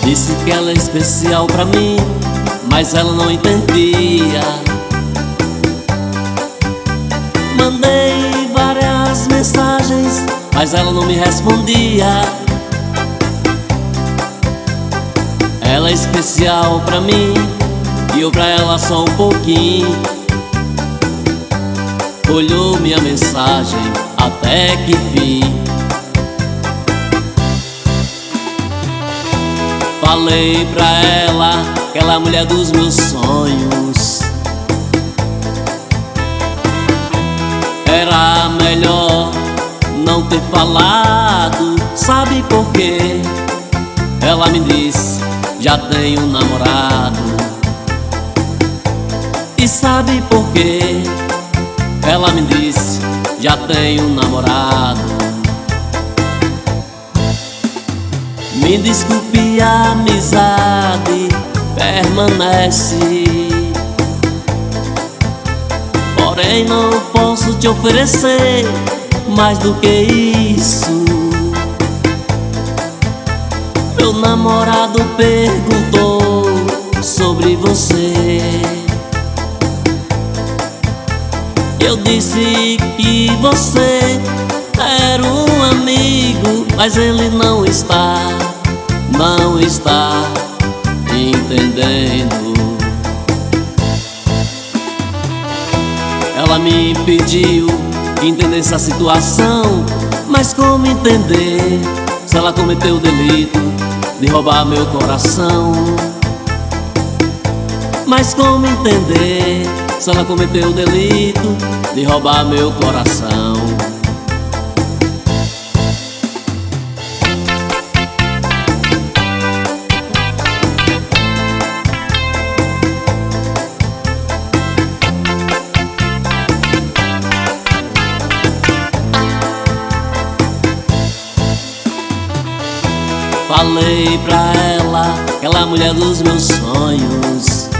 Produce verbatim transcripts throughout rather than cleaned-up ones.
Disse que ela é especial pra mim, mas ela não entendia. Mandei várias mensagens, mas ela não me respondia. Ela é especial pra mim e eu pra ela só um pouquinho. Olhou minha mensagem até que fim. Falei pra ela que ela é a mulher dos meus sonhos. Era melhor não ter falado. Sabe por quê? Ela me disse: já tenho um namorado. E sabe por quê? Ela me disse: já tenho um namorado. Me desculpe, a amizade permanece, porém não posso te oferecer mais do que isso. Meu namorado perguntou sobre você. Eu disse que você era um amigo, mas ele não está, não está entendendo. Ela me pediu que entendesse a situação, mas como entender se ela cometeu o delito de roubar meu coração? Mas como entender se ela cometeu o delito de roubar meu coração? Falei pra ela que ela é a mulher dos meus sonhos.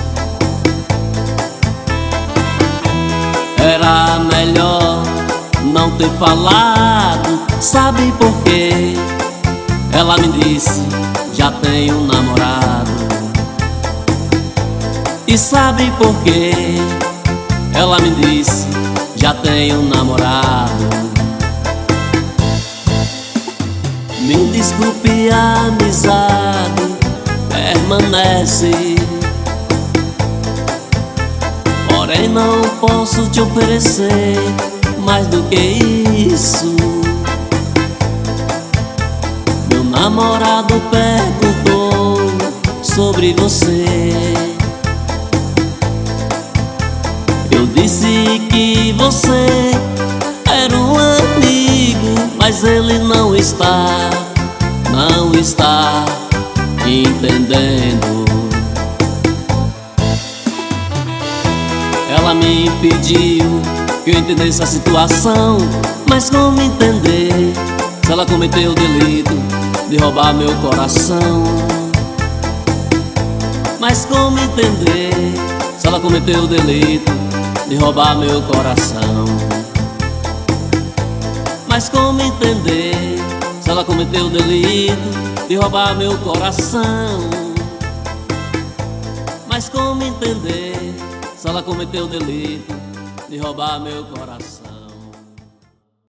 Era melhor não ter falado. Sabe por quê? Ela me disse: já tenho um namorado. E sabe por quê? Ela me disse: já tenho um namorado. Me desculpe, a amizade permanece, porém não posso te oferecer mais do que isso. Meu namorado perguntou sobre você. Eu disse que você era um amigo, mas ele não está, não está entendendo. Ela me pediu que eu entendesse a situação, mas como entender se ela cometeu o delito de roubar meu coração? Mas como entender se ela cometeu o delito de roubar meu coração? Mas como entender se ela cometeu o delito de roubar meu coração? Mas como entender se ela cometeu o delito de roubar meu coração?